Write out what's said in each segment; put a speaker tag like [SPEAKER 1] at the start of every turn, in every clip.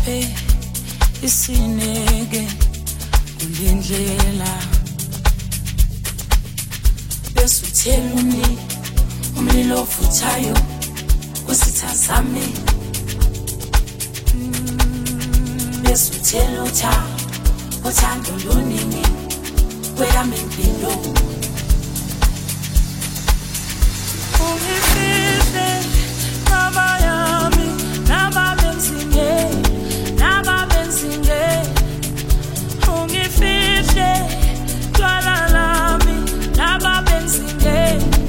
[SPEAKER 1] ngiphe isineke kulendlela bese uthela umlilo ofuthayo kusitha sami bese uthela uthando luningi kweyami impilo ungifihle mama yami nababenzinge ungifihle twala lami nababenzinge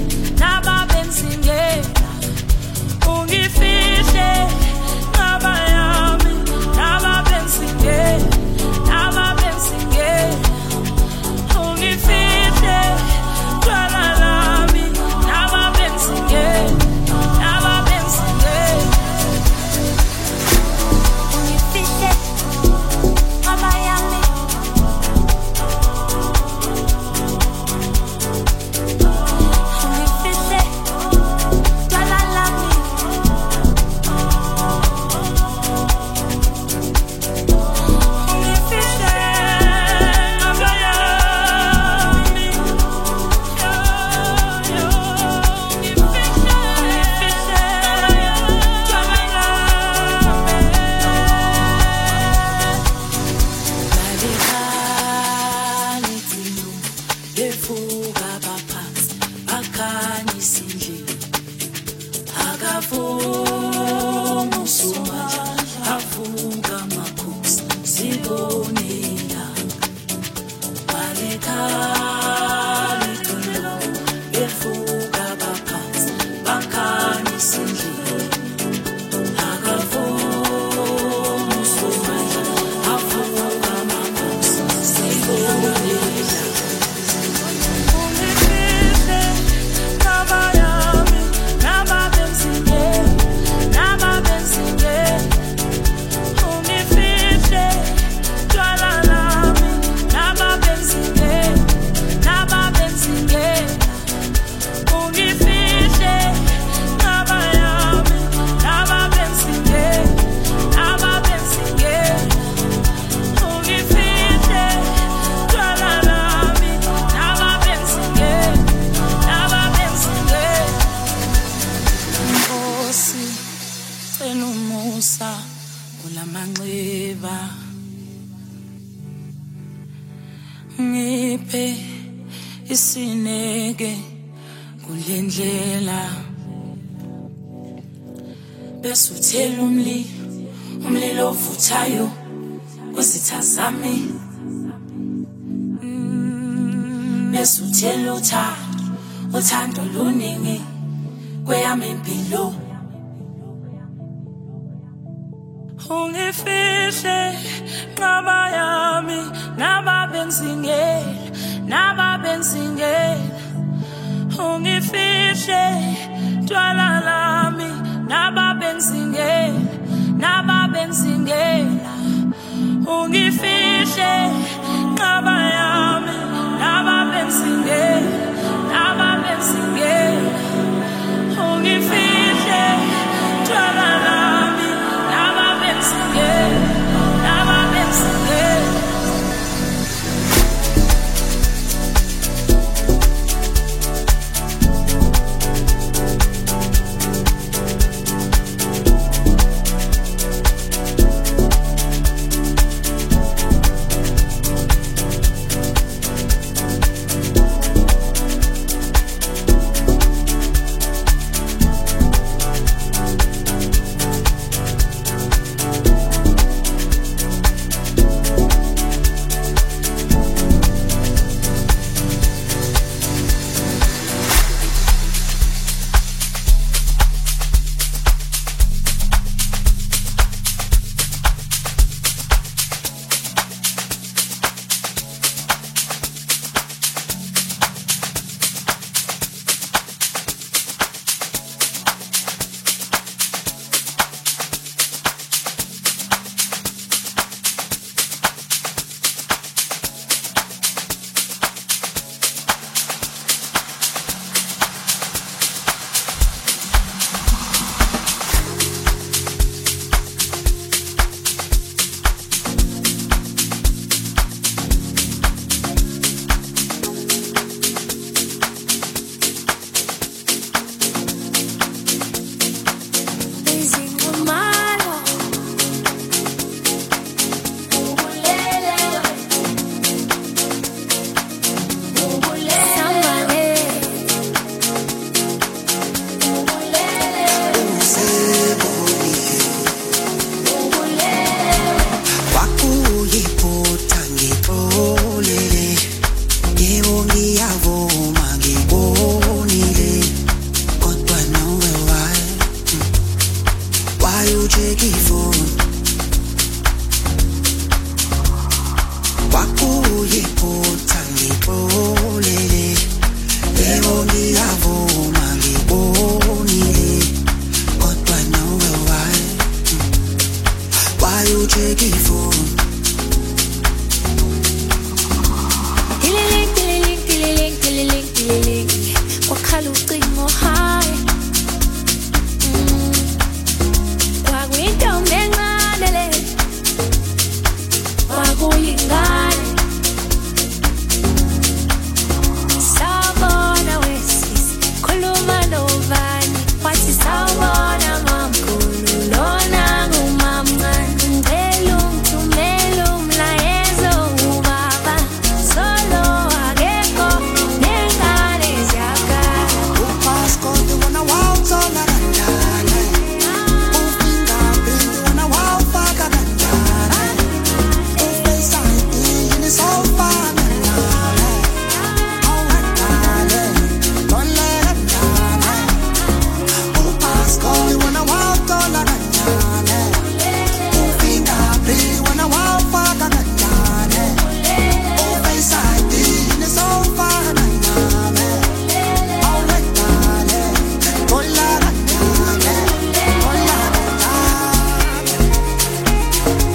[SPEAKER 1] ungifihle mama yami nababenzinge ungifihle twala lami nababenzinge ungifihle mama yami ungifihle twala lami ngiphe isineke kulendlela bese uthela umlilo ofuthayo kusitha sami bese uthela uthando luningi kweyami impilo ungifihle nqaba yami nababenzingela ungifihle twala lami nababenzingela ungifihle nqaba yami nababenzingela ungifihle twala lami nababenzingela kwakhala ucingo high. Kwakuyintombi encane le, kwakuyingane. Sawubona wesisi, khuluma novani, wathi sawubona mamkhulu, lona ngumamncane. Ngicela ungithumele umlayezo ubaba, solo akekho nengane ziyakhala.
[SPEAKER 2] Upasco te wana wawuthola kanjani? Ufingerprint wana wawufaka kanjani? Uface ID yini sowufana nawe? Awuhadale, lole kanjani? Upasco te wana wawuthola kanjani? Ufingerprint wana wawufaka kanjani? Uface ID yini sowufana nawe? Awuhadale, lole kanjani? Lole kanjani?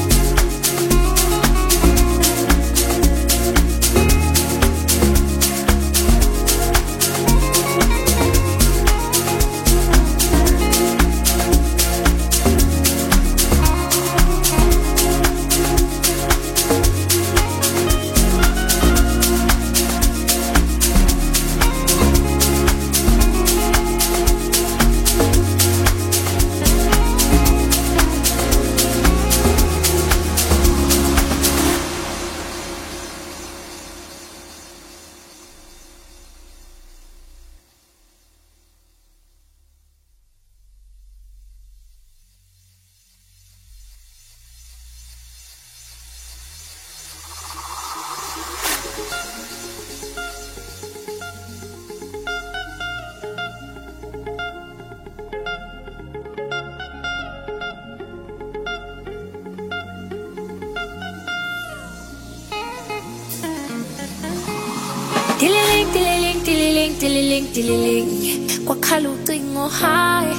[SPEAKER 1] Dililing, dililing, dililing, dililing, dililing, kwakhala ucingo high.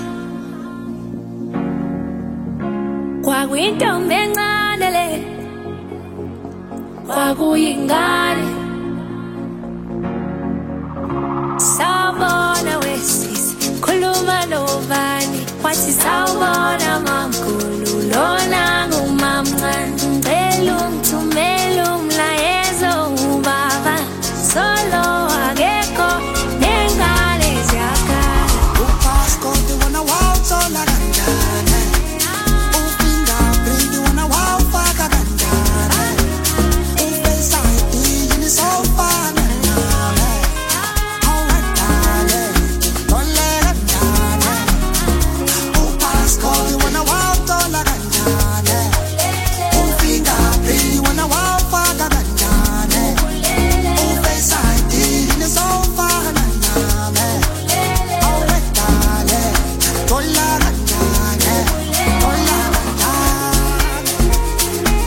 [SPEAKER 1] Kwakuyintombi encane le, kwakuyingane. Sawubona wesisi, khuluma novani, wathi sawubona mamkhulu, lona ngumamncane. Ngicela ungithumele umlayezo ubaba, solo akekho nengane ziyakhala.
[SPEAKER 2] Upasco te wana wawuthola kanjani? Ufingerprint wana wawufaka kanjani? Uface ID yini sowufana nawe? Awuhadale, lole kanjani? Upasco te wana wawuthola kanjani? Ufingerprint wana wawufaka kanjani? Uface ID yini sowufana nawe? Awuhadale, lole kanjani? Lole kanjani?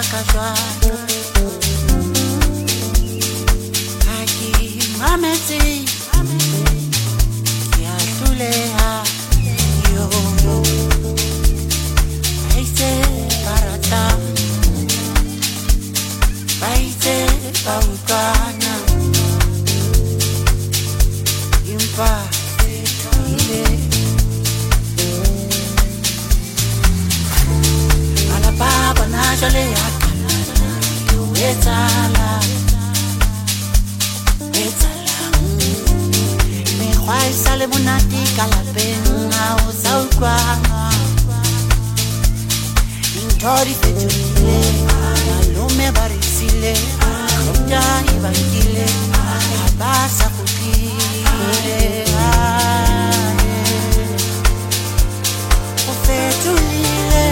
[SPEAKER 2] kajwa Aki mameti Kia tulea Yo Baite barata Baite baukana Impa Ile Baba na jale akala Wetala Me khwai sale monati kalapenga o saukwana Intori fetule Malume barisile Khopja ibangile Abasa kukile Ufetule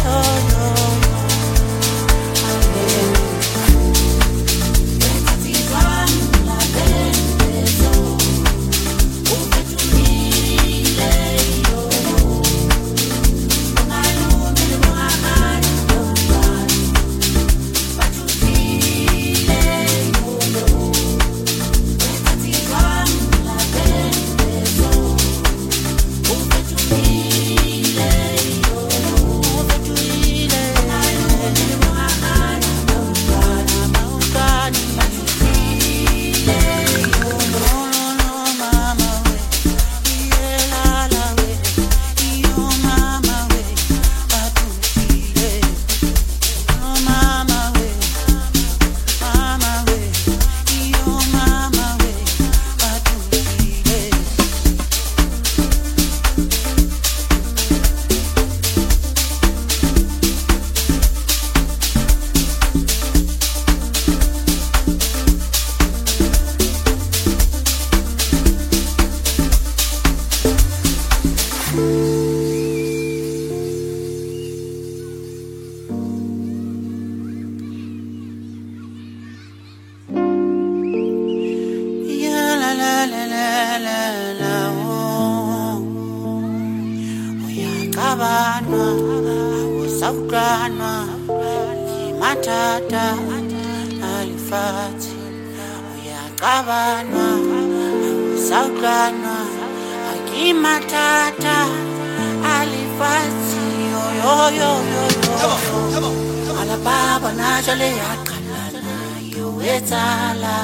[SPEAKER 2] Uyakabanwa, awusawukanwa, imatata, alifati. Uyakabanwa, awusawukanwa, akimatata, alifati. Yo yo yo yo. Come on. Alababa na jale yakalana, yo wetala.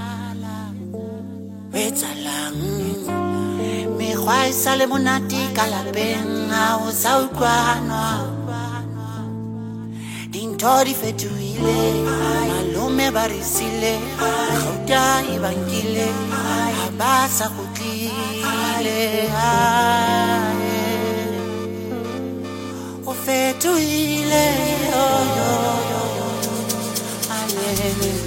[SPEAKER 2] Me khwai sale monati kalapenga o saukwana Dintori fetuile Malume barisile Khopja ibangile Abasa kukile O fetuile yo yo yo Alele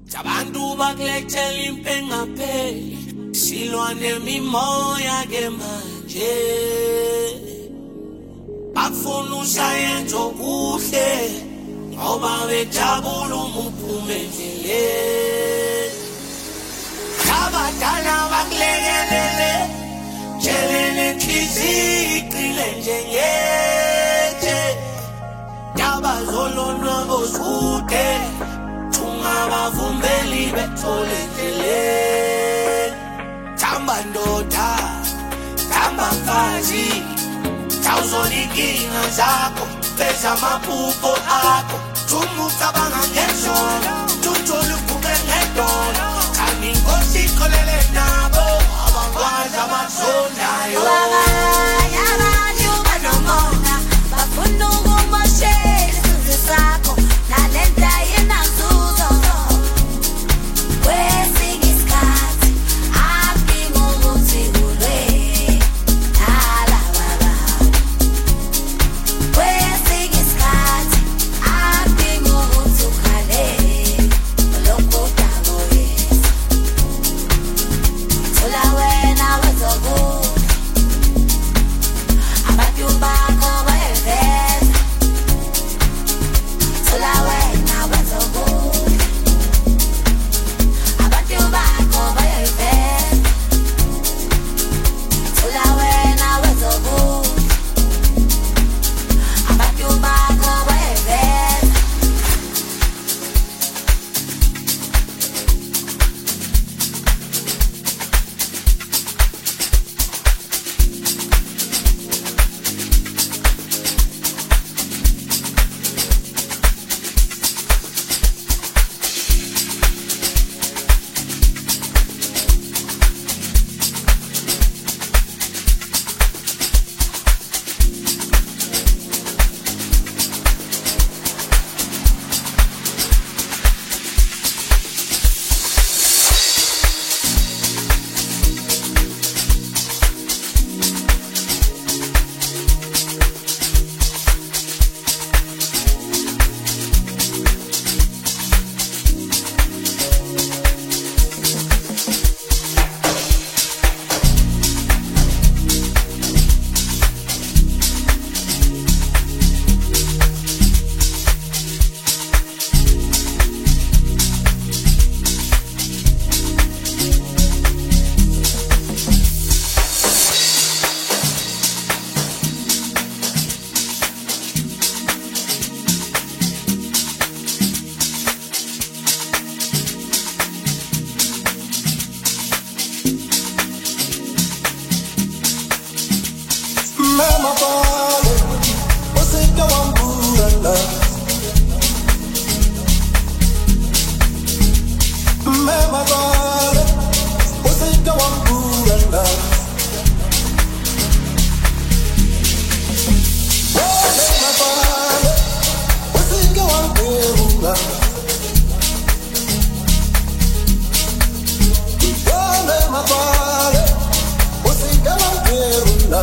[SPEAKER 2] Abantu bakulethela impenga pheli silwane mimoya ke manje Bafuna usayenze okuhle ngoba bejabula umuphumelele Abadala bakulekelele Jelele enhliziyo iqile njengeje Yabazolonwa bozude Tungabavumbeli bethole ndleleni Thamba ndoda, thamba mfazi Thawuzona inkinga zakho Feza amaphupho akho Thuma ucabanga ngezono Tuthole uphume ngedolo Khani inkosi ikholele nabo Abakwazi abazondayo
[SPEAKER 1] Abanye abantu banomona Bafuna ukumoshela isizwe sakho Nalenta yenazuzo Kwesinye isikhathi Adinga ukuthi ulwe Nalaba bantu Kwesinye isikhathi Adinga ukuthi ukhale Lokhu udakoyisa Thola wena wezokude Abantu bakho bayeveza Thola wena wezokude Abantu bakho bayeveza Thola wena wezokude Abantu bakho bayeveza
[SPEAKER 3] Mama Bale, usika wambulala. Mama Bale, usika wambulala. Mama Bale, usika wambulala. Mama Bale, usika wambulala.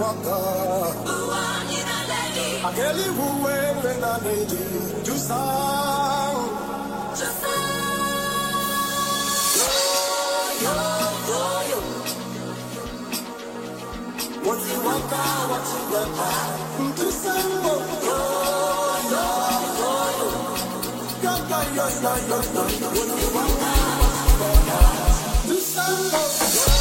[SPEAKER 3] waka. Akeli uwe pena neji jusang. What you waka, what you waka, jusang. What you waka, jusang.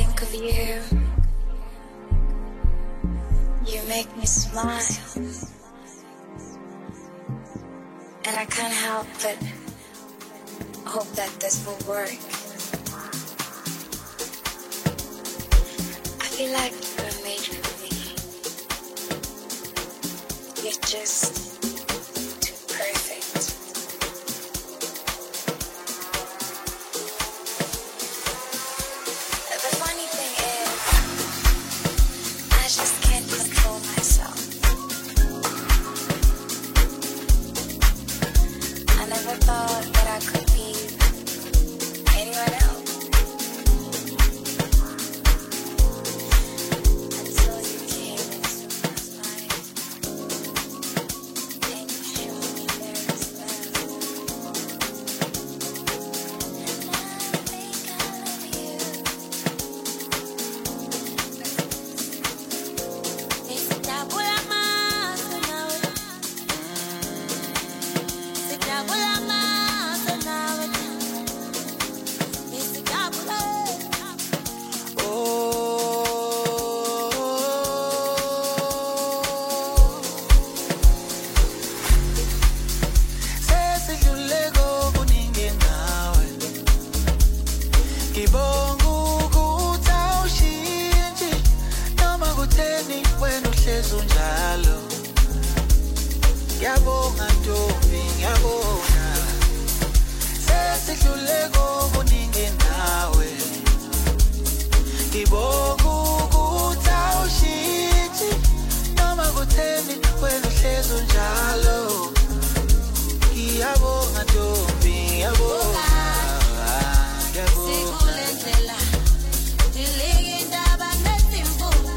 [SPEAKER 1] think of you, you make me smile. And I can't help but hope that this will work. I feel like you're made for me. You're just too perfect. The funny thing is, I just can't control myself. I never thought that I could be anyone else until you came into my life and you showed me there is love. And I think I love you. Nisijabula maso nawe. Nisijabula maso nawe. Nisijabula.
[SPEAKER 2] Sesidluleko kuningi nawe. Ngibonga ukuthi awushintshi noma kutheni wena uhlezi unjalo. Ngiyabonga Ntombi, ngiyabonga. Sesidluleko kuningi nawe. Ngibonga ukuthi awushintshi noma kutheni wena uhlezi unjalo. Ngiyabonga Ntombi, ngiyabonga.
[SPEAKER 1] Sikulendlela, dilike indaba nezimvula.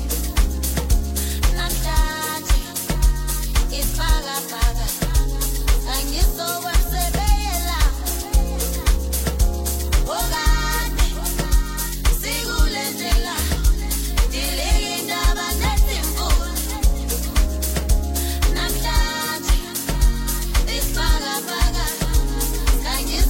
[SPEAKER 1] Namhlanje isibhakabhaka angizokwemsebeyela. Okade sikulendlela, dilike indaba nezimvula. Namhlanje isibhakabhaka angizokwemsebeyela.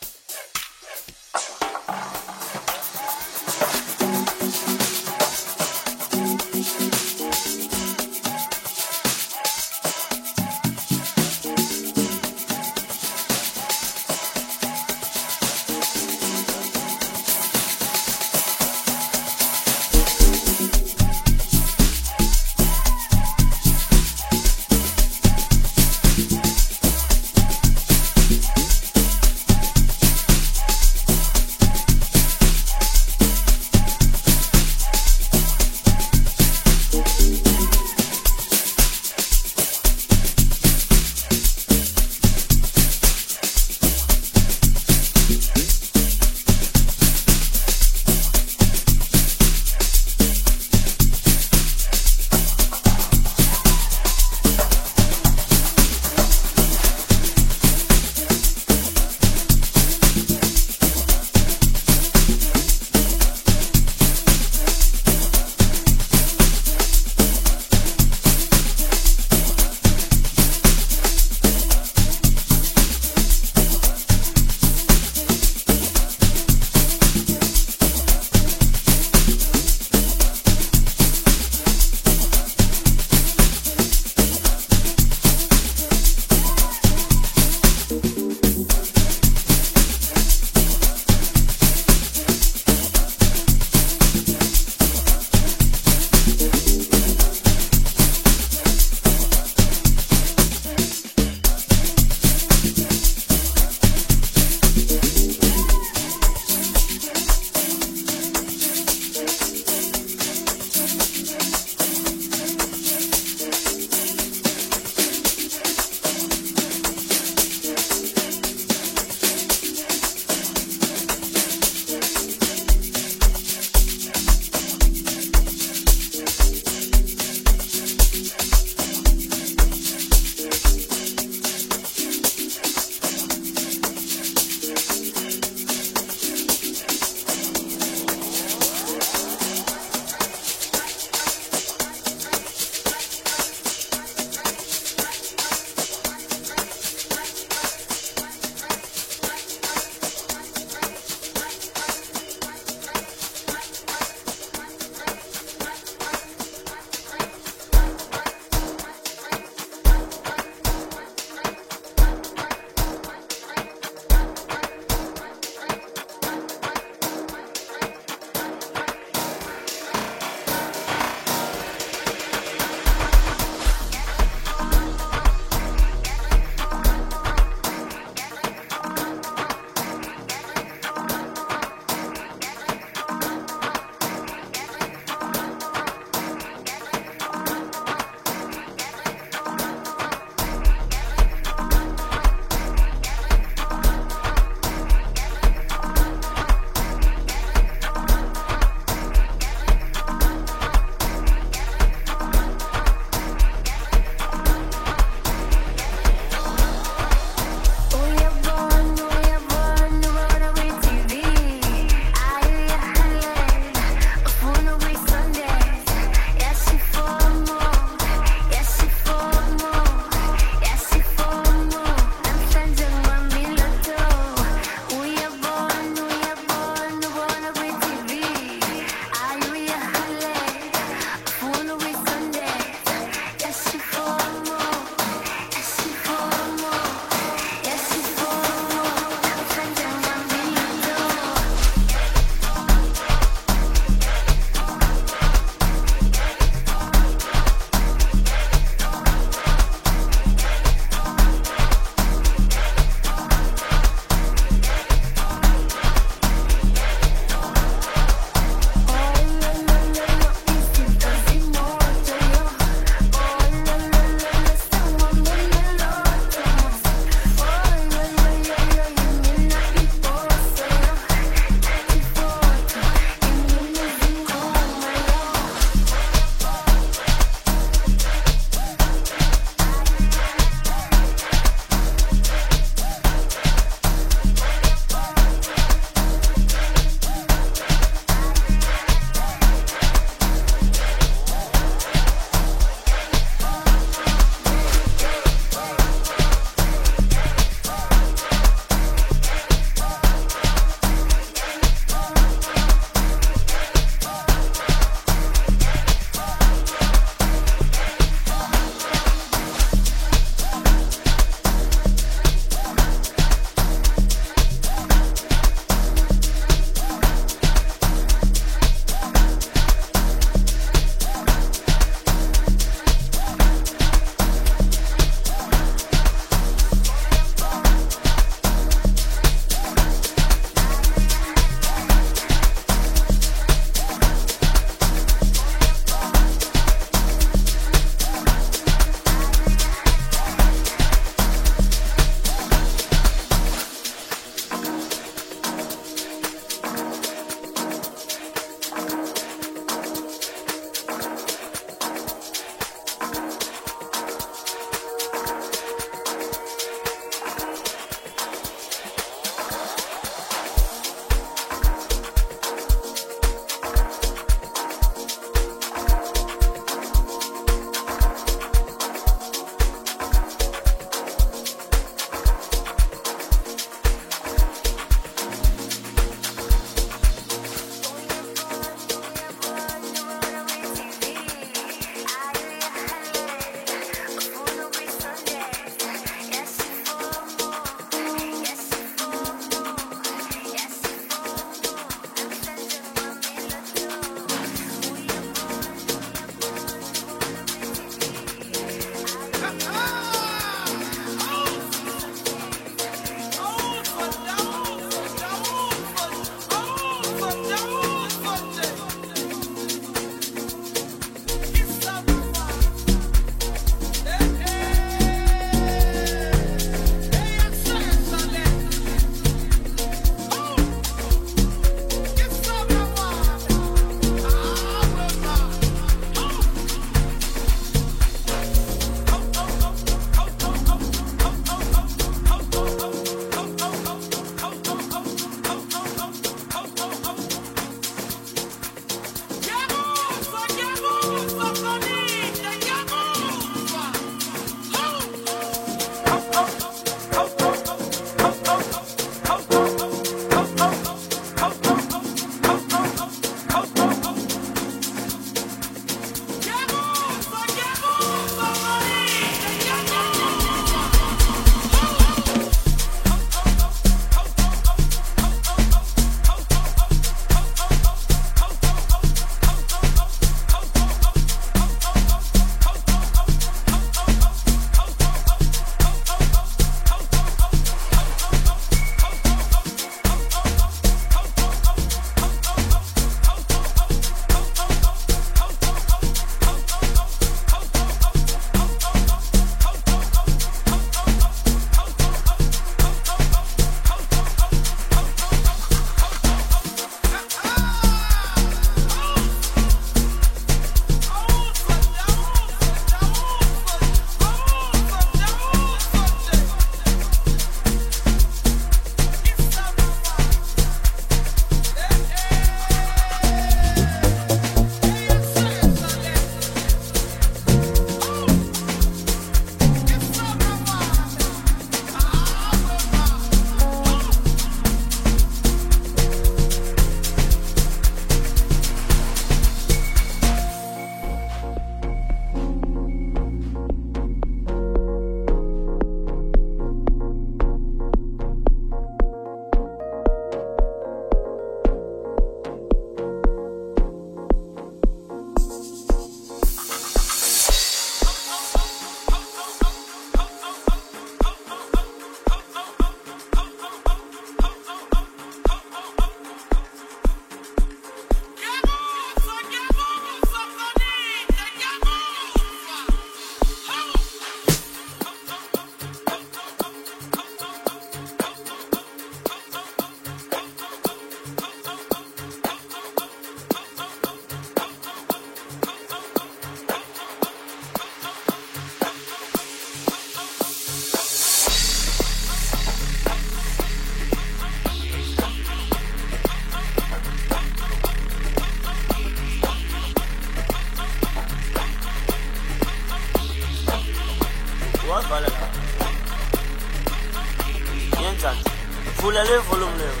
[SPEAKER 4] Vula le volume le.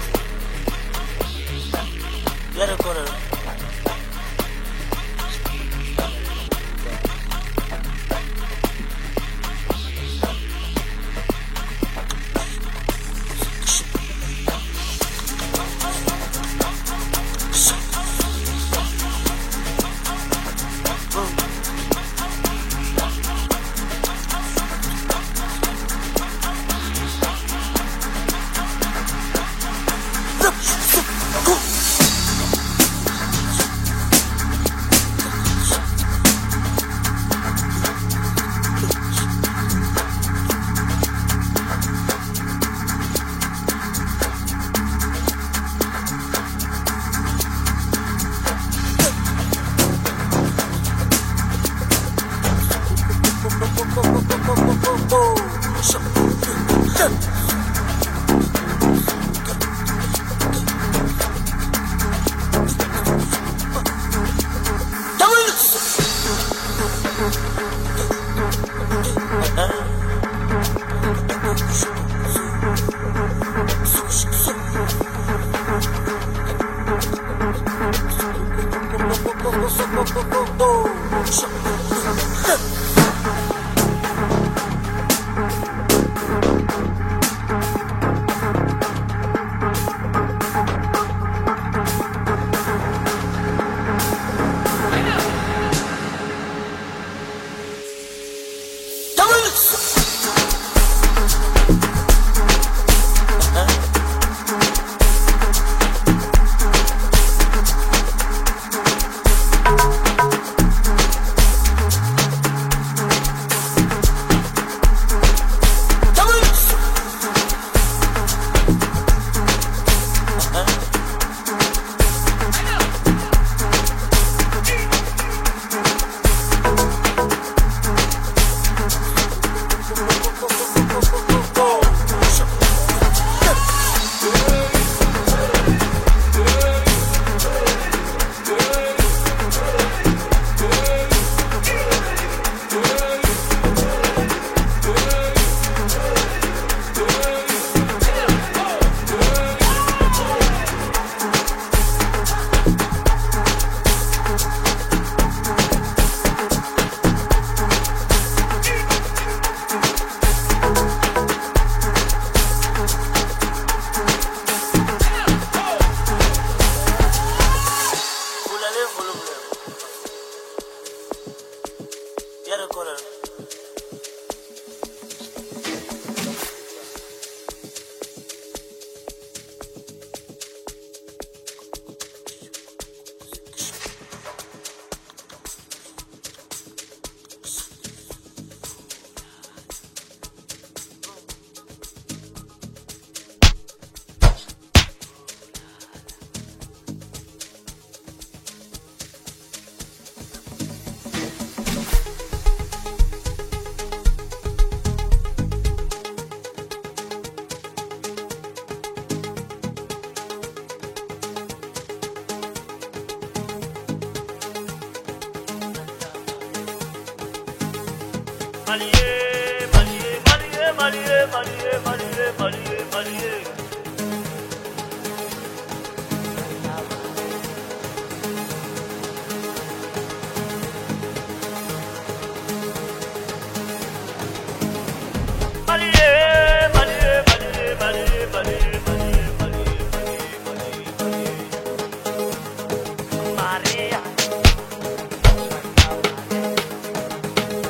[SPEAKER 4] Ya recorre.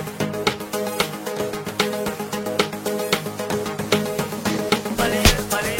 [SPEAKER 4] Maria.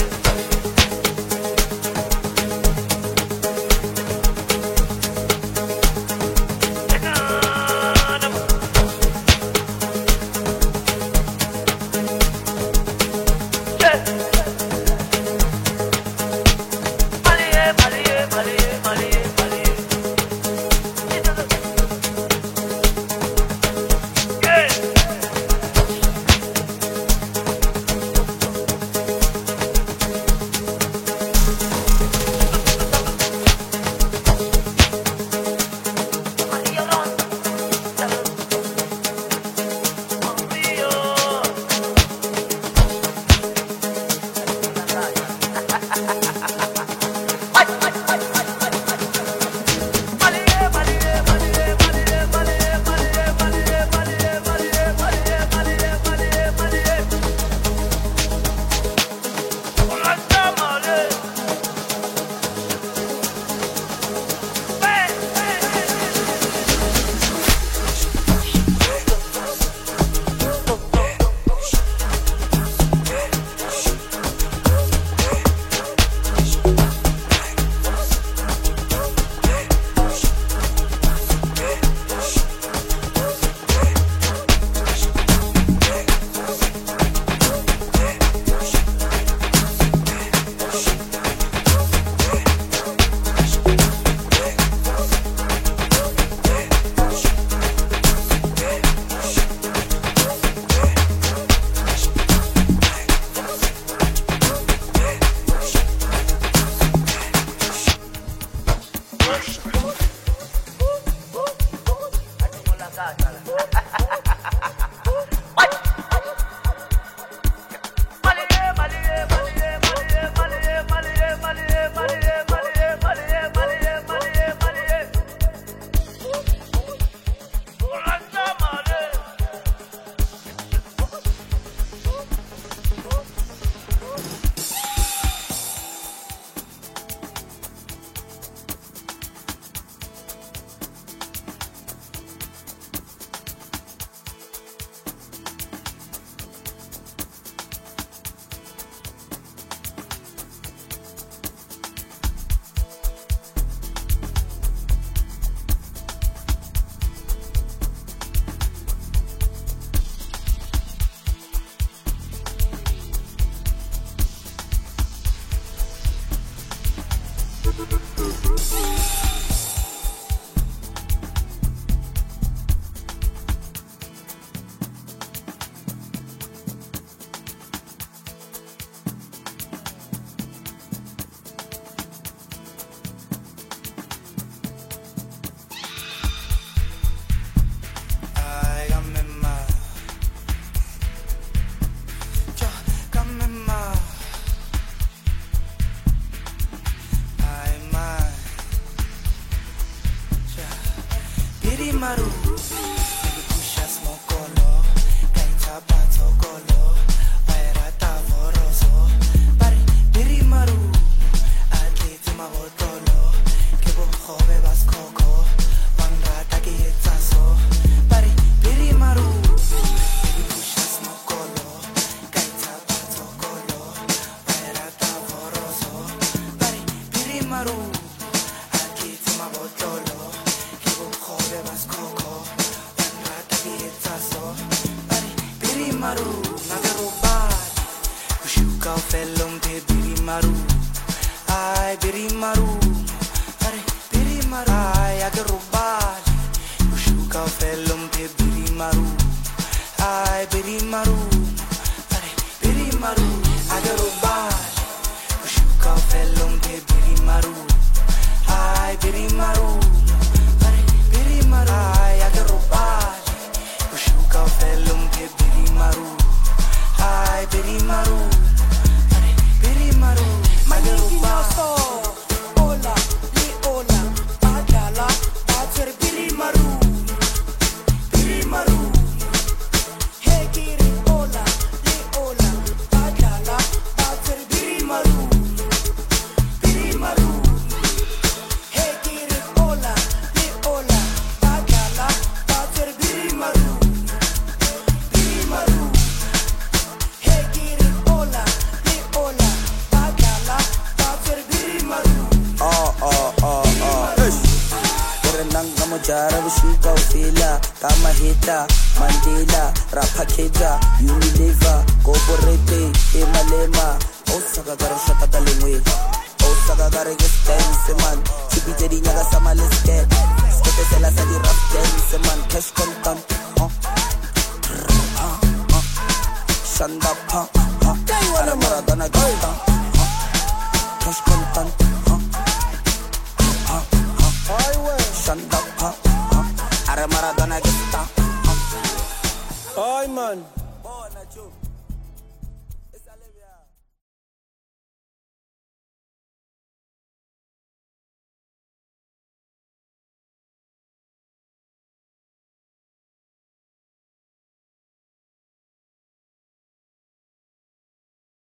[SPEAKER 2] Biri maru pusha smokolo kaita patokolo Waira tavoroso Bari biri maru Atleti mabotolo Kebo khobe baskoko Wangrata ki etsaso Bari biri maru pusha smokolo kaita patokolo Waira tavoroso Bari biri maru Atleti mabotolo Kebo khobe baskoko Wangrata ki etsaso Bari biri maru Nagarobad Ushuka felum te biri maru Ay biri maru Are biri maru Ay agarobad Ushuka felum te biri maru Ay biri maru Are biri maru agarobad Ushuka felum te biri maru Ay biri maru Are biri maru Ay agarobad Ushuka felum te biri maru Ay biri maru Are biri maru agarobad Ola li ola Adala Ater biri maru Biri maru Hey kiri ola li ola Adala Ater biri maru Biri maru Hey kiri ola li ola Adala Ater biri maru Biri maru Hey kiri ola li ola Adala Ater biri maru Berenang kamu cara bersuka ufila Kama hita, Mandela, Rapakeja, Unilever, Corporate, Emalema Osaka garo shaka kalingwe Osaka garo dance man Chibi jadi nyaga sama lisket Skete sela sadi rap dance man Cash content Shanda pa Ara maradona gita Cash content Shanda pa Ara maradona gita
[SPEAKER 5] Ay man